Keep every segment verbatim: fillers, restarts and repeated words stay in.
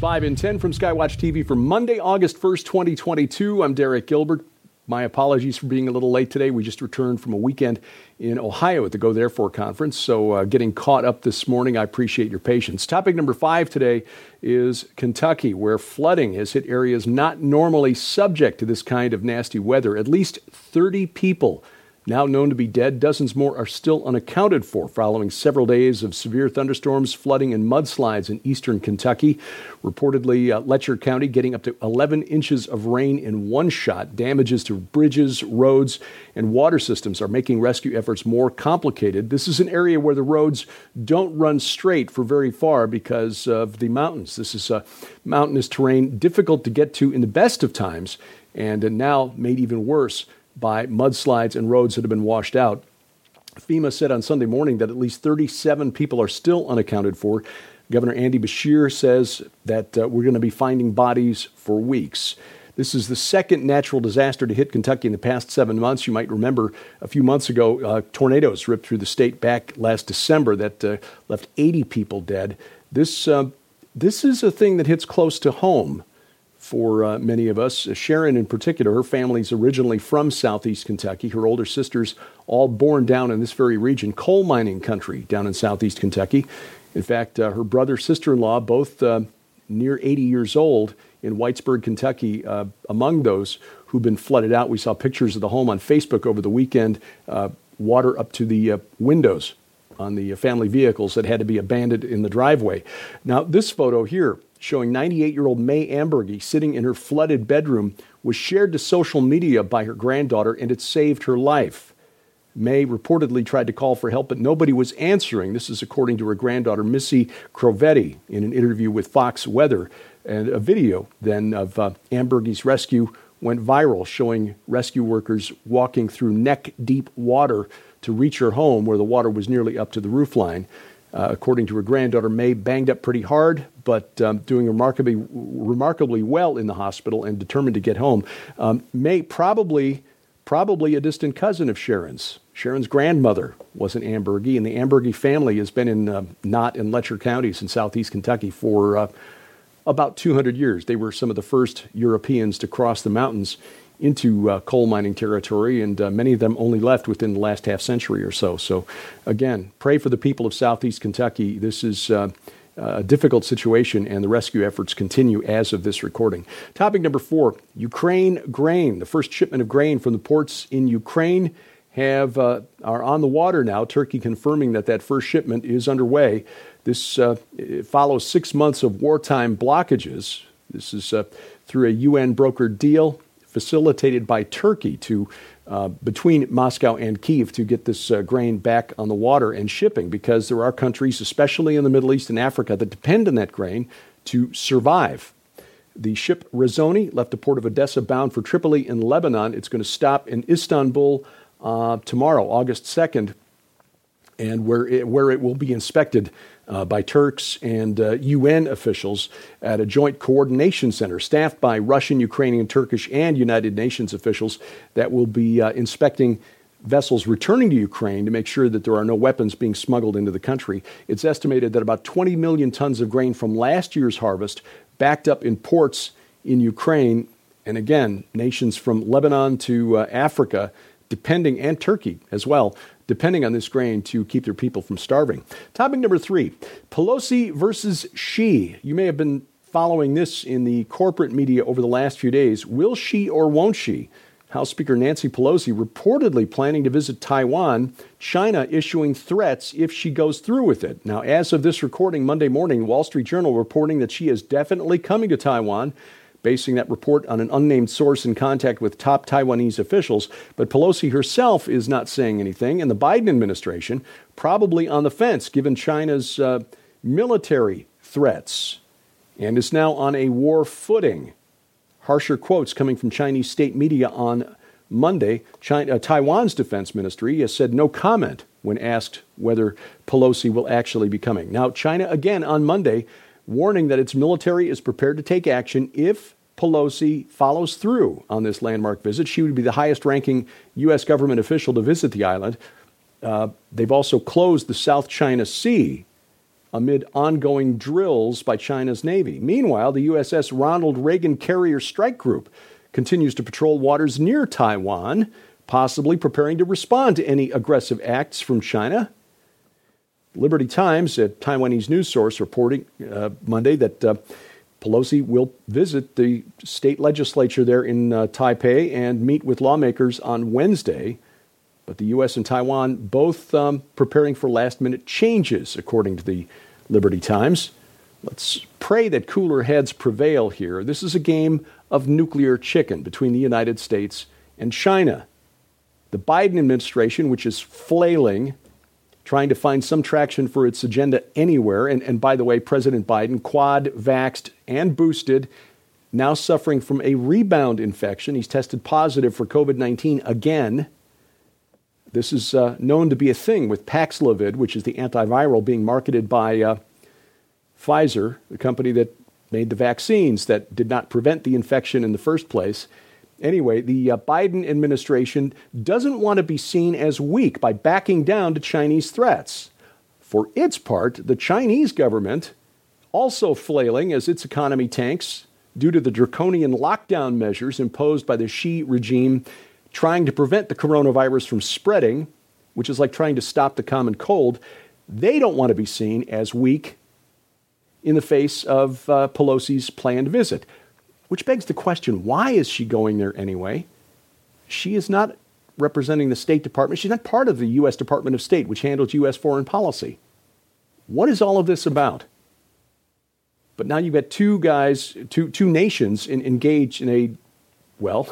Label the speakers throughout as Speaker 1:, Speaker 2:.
Speaker 1: five and ten from Skywatch T V for Monday, August first, twenty twenty-two. I'm Derek Gilbert. My apologies for being a little late today. We just returned from a weekend in Ohio at the Go Therefore conference, so uh, getting caught up this morning. I appreciate your patience. Topic number five today is Kentucky, where flooding has hit areas not normally subject to this kind of nasty weather. At least thirty people now known to be dead. Dozens more are still unaccounted for following several days of severe thunderstorms, flooding, and mudslides in eastern Kentucky. Reportedly, uh, Letcher County getting up to eleven inches of rain in one shot. Damages to bridges, roads, and water systems are making rescue efforts more complicated. This is an area where the roads don't run straight for very far because of the mountains. This is a mountainous terrain, difficult to get to in the best of times, and uh, now made even worse by mudslides and roads that have been washed out. FEMA said on Sunday morning that at least thirty-seven people are still unaccounted for. Governor Andy Beshear says that uh, we're going to be finding bodies for weeks. This is the second natural disaster to hit Kentucky in the past seven months. You might remember a few months ago, uh, tornadoes ripped through the state back last December that uh, left eighty people dead. This, uh, this is a thing that hits close to home for uh, many of us. Sharon in particular, her family's originally from southeast Kentucky. Her older sisters all born down in this very region, coal mining country down in southeast Kentucky. In fact, uh, her brother, sister-in-law, both uh, near eighty years old in Whitesburg, Kentucky, uh, among those who've been flooded out. We saw pictures of the home on Facebook over the weekend, uh, water up to the uh, windows on the family vehicles that had to be abandoned in the driveway. Now, this photo here, showing ninety-eight-year-old May Ambergy sitting in her flooded bedroom, was shared to social media by her granddaughter, and it saved her life. May reportedly tried to call for help, but nobody was answering. This is according to her granddaughter, Missy Crovetti, in an interview with Fox Weather. And a video then of uh, Ambergy's rescue went viral, showing rescue workers walking through neck-deep water to reach her home, where the water was nearly up to the roofline. Uh, according to her granddaughter, May banged up pretty hard, but um, doing remarkably remarkably well in the hospital and determined to get home. Um, May, probably probably a distant cousin of Sharon's. Sharon's grandmother was an Ambergy, and the Ambergy family has been in uh, Knott and Letcher counties in southeast Kentucky for uh, about two hundred years. They were some of the first Europeans to cross the mountains into uh, coal mining territory, and uh, many of them only left within the last half century or so. So, again, pray for the people of southeast Kentucky. This is uh, a difficult situation, and the rescue efforts continue as of this recording. Topic number four, Ukraine grain. The first shipment of grain from the ports in Ukraine have uh, are on the water now. Turkey confirming that that first shipment is underway. This uh, follows six months of wartime blockages. This is uh, through a U N brokered deal facilitated by Turkey to uh, between Moscow and Kyiv to get this uh, grain back on the water and shipping, because there are countries, especially in the Middle East and Africa, that depend on that grain to survive. The ship Razoni left the port of Odessa bound for Tripoli in Lebanon. It's going to stop in Istanbul uh, tomorrow, August second, and where it, where it will be inspected Uh, by Turks and uh, U N officials at a joint coordination center staffed by Russian, Ukrainian, Turkish, and United Nations officials that will be uh, inspecting vessels returning to Ukraine to make sure that there are no weapons being smuggled into the country. It's estimated that about twenty million tons of grain from last year's harvest backed up in ports in Ukraine. And again, nations from Lebanon to uh, Africa, depending, and Turkey as well, depending on this grain to keep their people from starving. Topic number three, Pelosi versus Xi. You may have been following this in the corporate media over the last few days. Will she or won't she? House Speaker Nancy Pelosi reportedly planning to visit Taiwan, China issuing threats if she goes through with it. Now, as of this recording Monday morning, Wall Street Journal reporting that she is definitely coming to Taiwan, basing that report on an unnamed source in contact with top Taiwanese officials. But Pelosi herself is not saying anything, and the Biden administration probably on the fence given China's uh, military threats, and is now on a war footing. Harsher quotes coming from Chinese state media on Monday. China, uh, Taiwan's defense ministry has said no comment when asked whether Pelosi will actually be coming. Now, China again on Monday warning that its military is prepared to take action if Pelosi follows through on this landmark visit. She would be the highest-ranking U S government official to visit the island. Uh, they've also closed the South China Sea amid ongoing drills by China's Navy. Meanwhile, the U S S Ronald Reagan Carrier Strike Group continues to patrol waters near Taiwan, possibly preparing to respond to any aggressive acts from China. Liberty Times, a Taiwanese news source, reporting uh, Monday that uh, Pelosi will visit the state legislature there in uh, Taipei and meet with lawmakers on Wednesday. But the U S and Taiwan both um, preparing for last-minute changes, according to the Liberty Times. Let's pray that cooler heads prevail here. This is a game of nuclear chicken between the United States and China. The Biden administration, which is flailing, trying to find some traction for its agenda anywhere. And, and by the way, President Biden, quad-vaxxed and boosted, now suffering from a rebound infection. He's tested positive for covid nineteen again. This is uh, known to be a thing with Paxlovid, which is the antiviral being marketed by uh, Pfizer, the company that made the vaccines that did not prevent the infection in the first place. Anyway, the uh, Biden administration doesn't want to be seen as weak by backing down to Chinese threats. For its part, the Chinese government, also flailing as its economy tanks due to the draconian lockdown measures imposed by the Xi regime, trying to prevent the coronavirus from spreading, which is like trying to stop the common cold, they don't want to be seen as weak in the face of uh, Pelosi's planned visit. Which begs the question, why is she going there anyway? She is not representing the State Department. She's not part of the U S Department of State, which handles U S foreign policy. What is all of this about? But now you've got two guys, two, two nations in, engaged in a, well,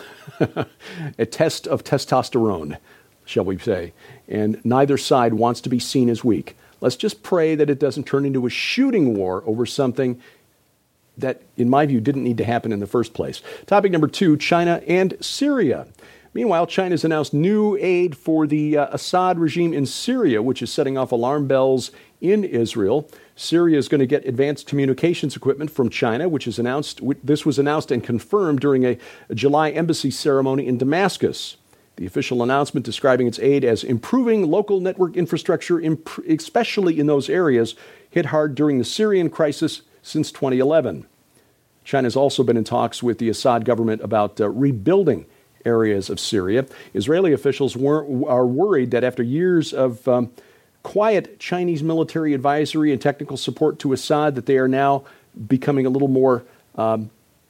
Speaker 1: a test of testosterone, shall we say. And neither side wants to be seen as weak. Let's just pray that it doesn't turn into a shooting war over something that, in my view, didn't need to happen in the first place. Topic number two, China and Syria. Meanwhile, China's announced new aid for the uh, Assad regime in Syria, which is setting off alarm bells in Israel. Syria is going to get advanced communications equipment from China, which is announced. This was announced and confirmed during a, a July embassy ceremony in Damascus. The official announcement describing its aid as improving local network infrastructure, imp- especially in those areas hit hard during the Syrian crisis since twenty eleven. China's also been in talks with the Assad government about uh, rebuilding areas of Syria. Israeli officials were, are worried that after years of um, quiet Chinese military advisory and technical support to Assad, that they are now becoming a little more um,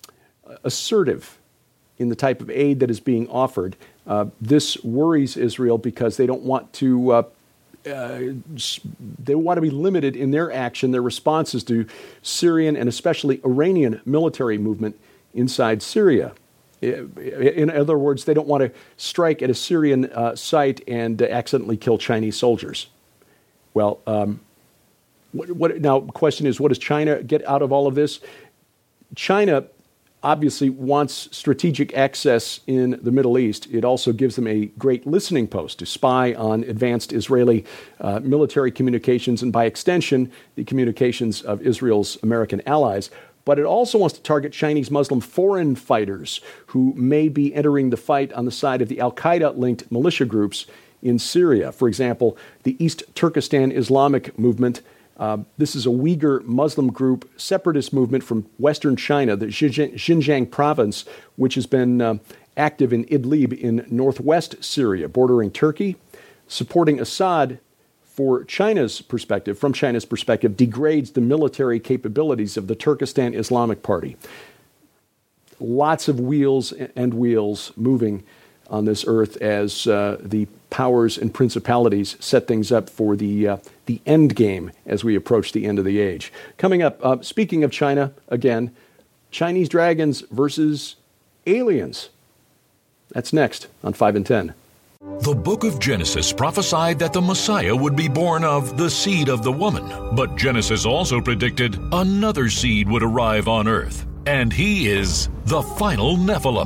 Speaker 1: assertive in the type of aid that is being offered. Uh, this worries Israel because they don't want to uh, Uh, they want to be limited in their action, their responses to Syrian and especially Iranian military movement inside Syria. In other words, they don't want to strike at a Syrian uh, site and uh, accidentally kill Chinese soldiers. Well, um, what, what, now the question is, what does China get out of all of this? China obviously wants strategic access in the Middle East. It also gives them a great listening post to spy on advanced Israeli uh, military communications and, by extension, the communications of Israel's American allies. But it also wants to target Chinese Muslim foreign fighters who may be entering the fight on the side of the al-Qaeda-linked militia groups in Syria. For example, the East Turkestan Islamic movement. Uh, this is a Uyghur Muslim group, separatist movement from Western China, the Xinjiang province, which has been uh, active in Idlib in northwest Syria, bordering Turkey. Supporting Assad, for China's perspective, from China's perspective, degrades the military capabilities of the Turkestan Islamic Party. Lots of wheels and wheels moving on this earth as uh, the powers and principalities set things up for the uh, the end game as we approach the end of the age. Coming up, uh, speaking of China, again, Chinese dragons versus aliens. That's next on five and ten.
Speaker 2: The book of Genesis prophesied that the Messiah would be born of the seed of the woman, but Genesis also predicted another seed would arrive on earth, and he is the final Nephilim.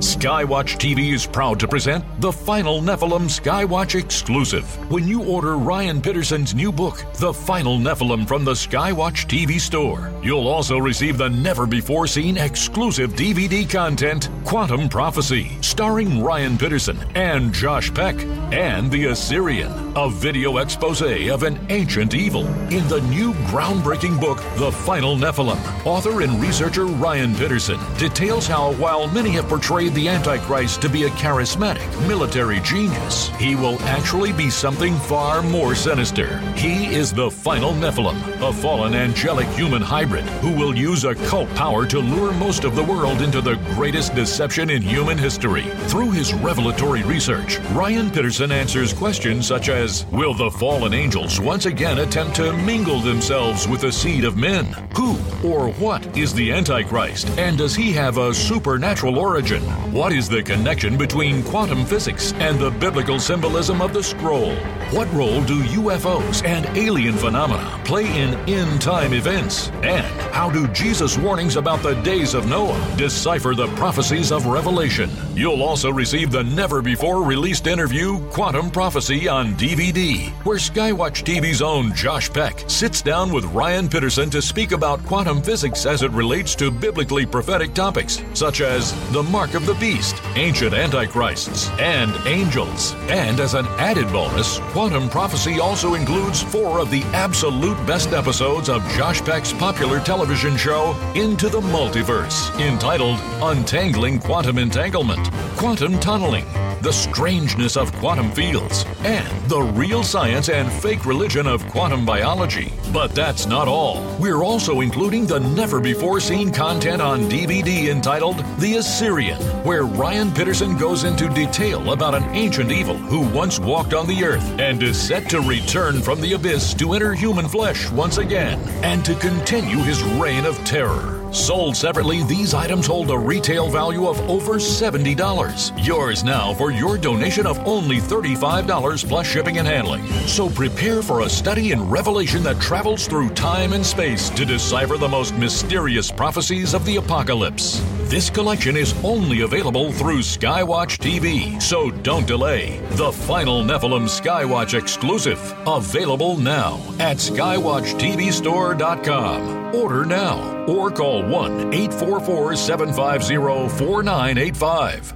Speaker 2: Skywatch T V is proud to present the Final Nephilim Skywatch exclusive. When you order Ryan Pitterson's new book, The Final Nephilim, from the Skywatch T V store, you'll also receive the never-before-seen exclusive D V D content, Quantum Prophecy, starring Ryan Pitterson and Josh Peck, and The Assyrian, a video expose of an ancient evil. In the new groundbreaking book, The Final Nephilim, author and researcher Ryan Pitterson details how, while many have portrayed the Antichrist to be a charismatic military genius, he will actually be something far more sinister. He is the Final Nephilim, a fallen angelic human hybrid who will use occult power to lure most of the world into the greatest deception in human history. Through his revelatory research, Ryan Pitterson answers questions such as, will the fallen angels once again attempt to mingle themselves with the seed of men? Who or what is the Antichrist, and does he have a supernatural origin? What is the connection between quantum physics and the biblical symbolism of the scroll? What role do U F Os and alien phenomena play in end-time events? And how do Jesus' warnings about the days of Noah decipher the prophecies of Revelation? You'll also receive the never-before-released interview, Quantum Prophecy, on D V D, where Skywatch T V's own Josh Peck sits down with Ryan Pitterson to speak about quantum physics as it relates to biblically prophetic topics, such as the mark of the beast, ancient antichrists, and angels. And as an added bonus, Quantum Prophecy also includes four of the absolute best episodes of Josh Peck's popular television show, Into the Multiverse, entitled Untangling Quantum Entanglement, Quantum Tunneling, The Strangeness of Quantum Fields, and the real science and fake religion of quantum biology. But that's not all. We're also including the never-before-seen content on D V D entitled The Assyrian, where Ryan Pitterson goes into detail about an ancient evil who once walked on the earth and is set to return from the abyss to enter human flesh once again and to continue his reign of terror. Sold separately, these items hold a retail value of over seventy dollars. Yours now for your donation of only thirty-five dollars plus shipping and handling. So prepare for a study in Revelation that travels through time and space to decipher the most mysterious prophecies of the apocalypse. This collection is only available through Skywatch T V, so don't delay. The Final Nephilim Skywatch exclusive, available now at skywatch t v store dot com. Order now or call one eight four four, seven five zero, four nine eight five.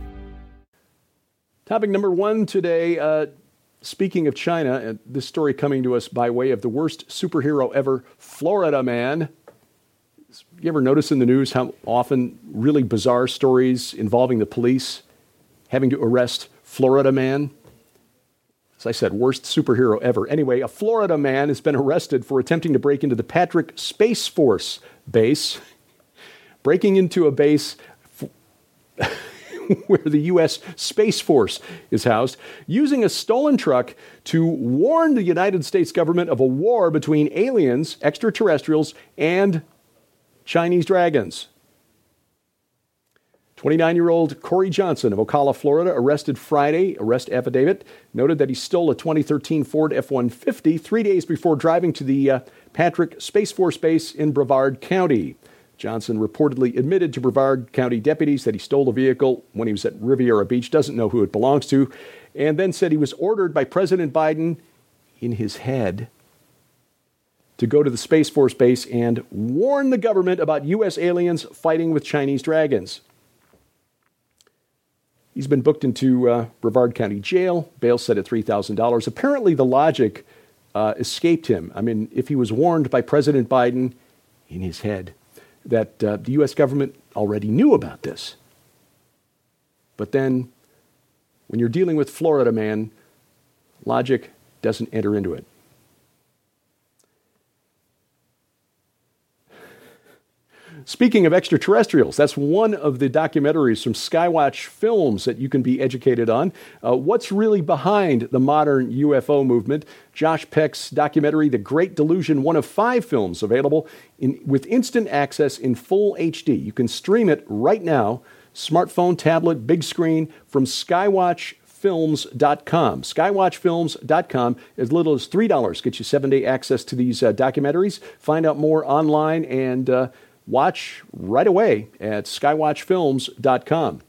Speaker 1: Topic number one today, uh, speaking of China, uh, this story coming to us by way of the worst superhero ever, Florida Man. You ever notice in the news how often really bizarre stories involving the police having to arrest Florida Man? As I said, worst superhero ever. Anyway, a Florida man has been arrested for attempting to break into the Patrick Space Force base. Breaking into a base f- where the U S Space Force is housed, using a stolen truck to warn the United States government of a war between aliens, extraterrestrials, and Chinese dragons. twenty-nine-year-old Corey Johnson of Ocala, Florida, arrested Friday. Arrest affidavit noted that he stole a twenty thirteen Ford F one fifty three days before driving to the uh, Patrick Space Force Base in Brevard County. Johnson reportedly admitted to Brevard County deputies that he stole the vehicle when he was at Riviera Beach, doesn't know who it belongs to, and then said he was ordered by President Biden in his head to go to the Space Force Base and warn the government about U S aliens fighting with Chinese dragons. He's been booked into uh, Brevard County Jail, bail set at three thousand dollars. Apparently the logic uh, escaped him. I mean, if he was warned by President Biden in his head that uh, the U S government already knew about this. But then when you're dealing with Florida Man, logic doesn't enter into it. Speaking of extraterrestrials, that's one of the documentaries from Skywatch Films that you can be educated on. Uh, what's really behind the modern U F O movement? Josh Peck's documentary, The Great Delusion, one of five films available in, with instant access in full H D. You can stream it right now, smartphone, tablet, big screen, from skywatch films dot com. skywatch films dot com. As little as three dollars gets you seven-day access to these uh, documentaries. Find out more online and uh, watch right away at skywatch films dot com.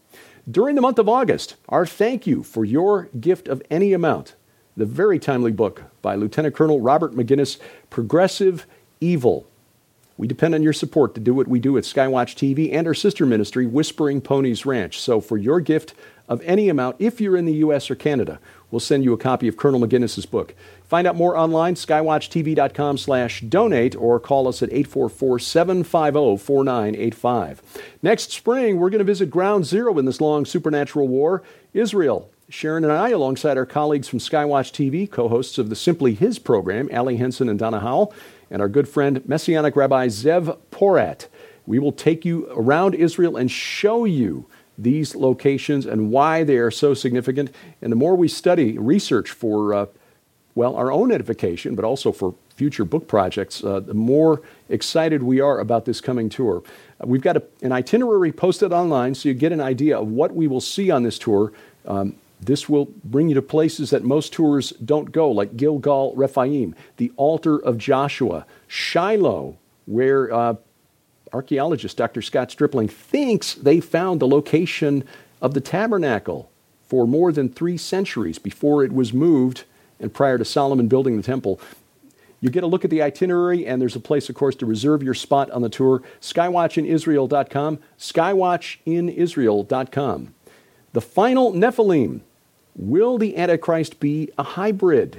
Speaker 1: During the month of August, our thank you for your gift of any amount. The very timely book by Lieutenant Colonel Robert McGinnis, Progressive Evil. We depend on your support to do what we do at Skywatch T V and our sister ministry, Whispering Ponies Ranch. So for your gift of any amount, if you're in the U S or Canada, we'll send you a copy of Colonel McGinnis's book. Find out more online, skywatchtv.com slash donate, or call us at eight four four, seven five zero, four nine eight five. Next spring, we're going to visit ground zero in this long supernatural war, Israel. Sharon and I, alongside our colleagues from Skywatch T V, co-hosts of the Simply His program, Allie Henson and Donna Howell, and our good friend, Messianic Rabbi Zev Porat. We will take you around Israel and show you these locations and why they are so significant. And the more we study, research for, uh, well, our own edification, but also for future book projects, uh, the more excited we are about this coming tour. Uh, we've got a, an itinerary posted online so you get an idea of what we will see on this tour. Um, This will bring you to places that most tours don't go, like Gilgal Rephaim, the altar of Joshua, Shiloh, where uh, archaeologist Doctor Scott Stripling thinks they found the location of the tabernacle for more than three centuries before it was moved and prior to Solomon building the temple. You get a look at the itinerary, and there's a place, of course, to reserve your spot on the tour. skywatch in israel dot com, skywatch in israel dot com. The final Nephilim. Will the Antichrist be a hybrid?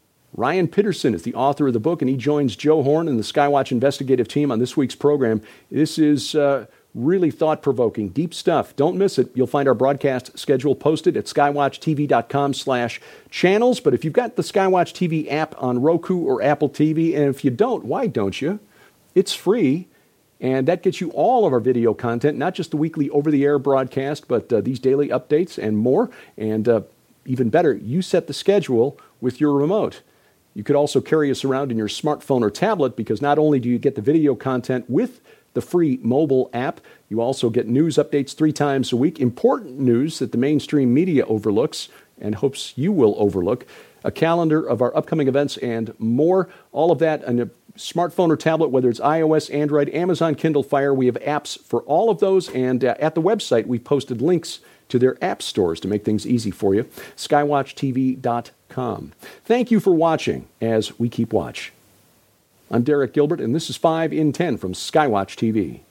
Speaker 1: Ryan Pitterson is the author of the book, and he joins Joe Horn and the Skywatch investigative team on this week's program. This is uh, really thought-provoking, deep stuff. Don't miss it. You'll find our broadcast schedule posted at skywatchtv.com slash channels. But if you've got the Skywatch T V app on Roku or Apple T V, and if you don't, why don't you? It's free. And that gets you all of our video content, not just the weekly over-the-air broadcast, but uh, these daily updates and more. And uh, even better, you set the schedule with your remote. You could also carry us around in your smartphone or tablet, because not only do you get the video content with the free mobile app, you also get news updates three times a week, important news that the mainstream media overlooks and hopes you will overlook, a calendar of our upcoming events, and more. All of that on a smartphone or tablet, whether it's iOS, Android, Amazon Kindle Fire. We have apps for all of those, and uh, at the website, we've posted links to their app stores to make things easy for you, skywatch t v dot com. Thank you for watching as we keep watch. I'm Derek Gilbert, and this is five in ten from Skywatch T V.